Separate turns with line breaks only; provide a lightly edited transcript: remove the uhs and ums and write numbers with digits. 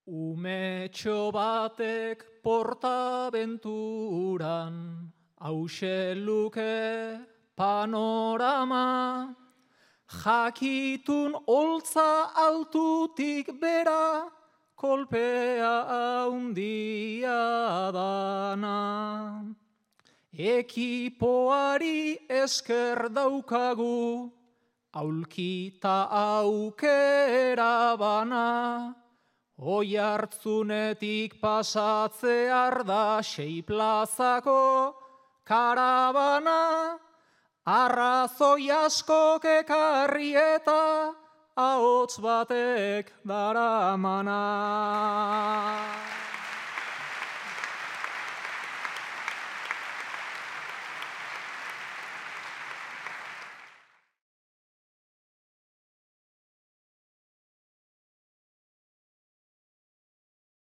Umetxo batek portabenturan, hause luke panorama, jakitun holtza altutik bera, kolpea haundia dana. Ekipoari esker daukagu, aulkita aukera bana, Oiartzunetik pasatzear da 6 plazako karabana, arrazoi askok ekarri eta ahots batek daramana.